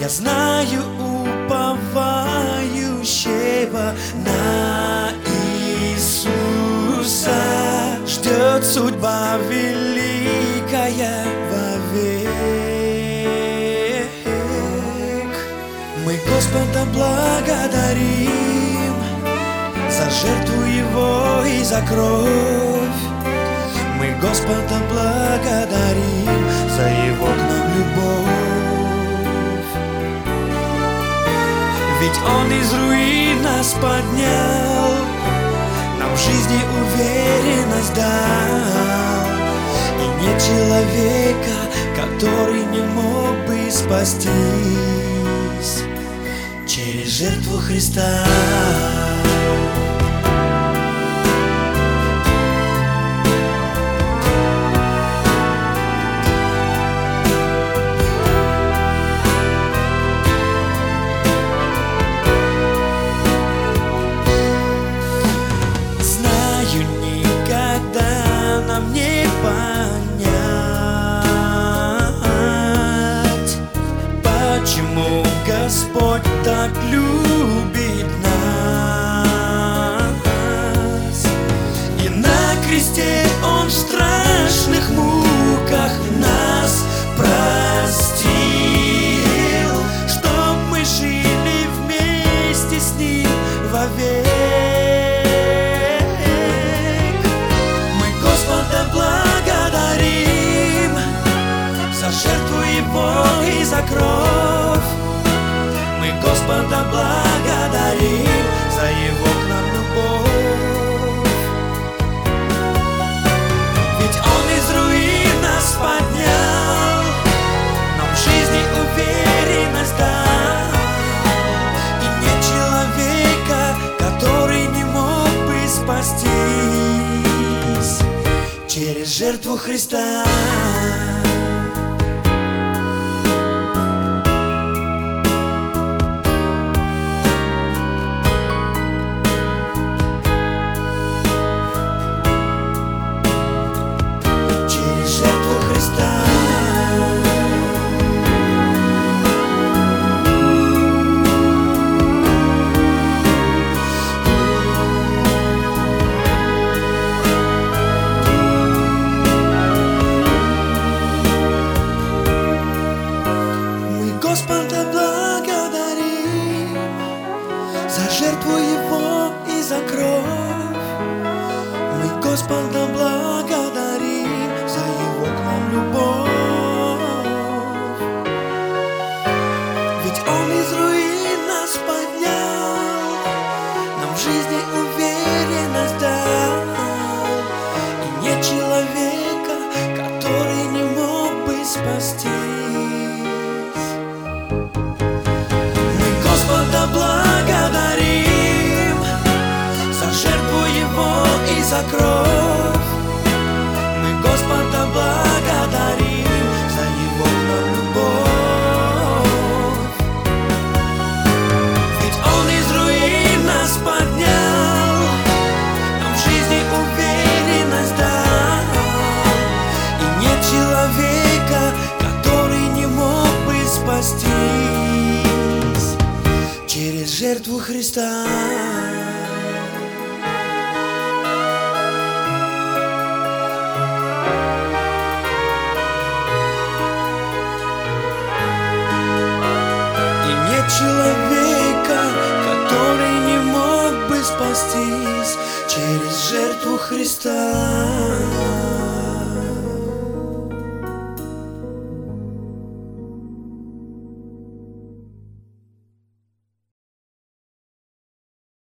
Я знаю уповающего на Иисуса ждет судьба великая вовек. Мы Господа благодарим за жертву Его и за кровь. Мы Господа благодарим за Его к нам любовь. Ведь Он из руин нас поднял, нам в жизни уверенность дал. И нет человека, который не мог бы спастись через жертву Христа. Никогда нам не понять, почему Господь так любит нас. И на кресте Он в страшных муках нас простил, чтоб мы жили вместе с Ним вовек. Жертву Его и за кровь. Мы Господа благодарим за Его к нам любовь. Ведь Он из руин нас поднял, нам в жизни уверенность дал. И нет человека, который не мог бы спастись через жертву Христа. Господа благодарим за жертву Его и за кровь. Мы Господа благодарим за Его к нам любовь. Ведь Он из руин нас поднял, нам в жизни уверенность дал. И нет человека, который не мог бы спастись. Благодарим за жертву Его и за кровь. Мы Господа благодарим за Его к нам любовь. Ведь Он из руин нас поднял, нам в жизни уверенность дал. И нет человека, который не мог бы спастись через жертву Христа. И нет человека, который не мог бы спастись через жертву Христа.